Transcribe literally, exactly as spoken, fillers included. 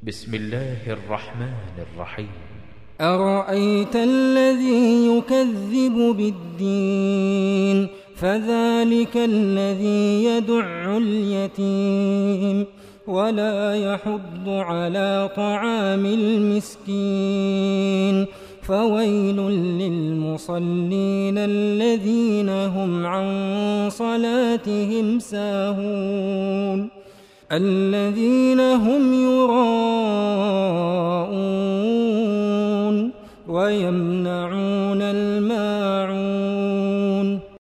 بسم الله الرحمن الرحيم. أرأيت الذي يكذب بالدين فذلك الذي يدع اليتيم ولا يحض على طعام المسكين فويل للمصلين الذين هم عن صلاتهم ساهون الذين هم يراءون